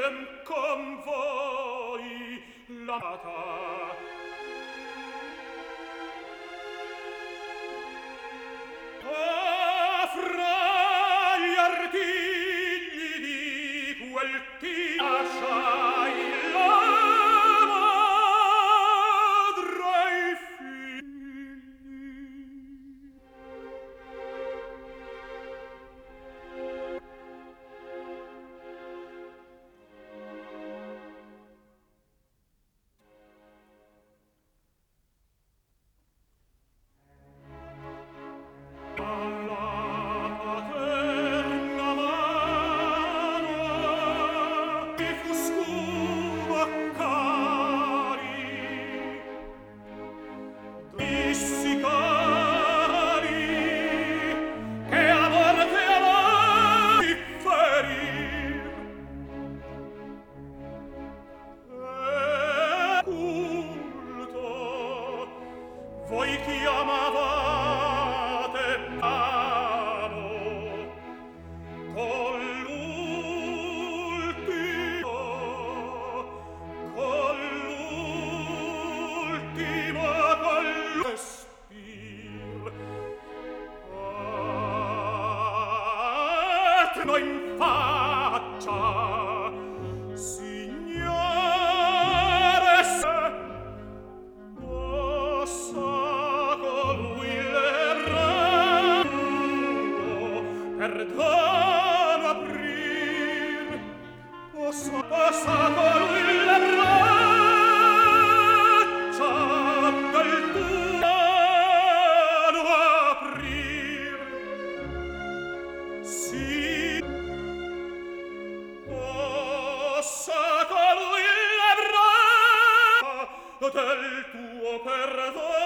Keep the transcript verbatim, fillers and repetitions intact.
con voi l'amata. Ah, fra gli artigli di quel ti lasciai la madre e i figli. Alla paterna mano mi fu scudo cari, dissi cari che a morte a voi ferir. E culto voi chiamavate amo, con l'ultimo, con l'ultimo, con l'espir. Atno in faccia, signore, se possa colui l'errando perdono aprir, possa, possa colui l'erraccia del tuo aprir. Sì, possa colui l'erraccia del tuo perdono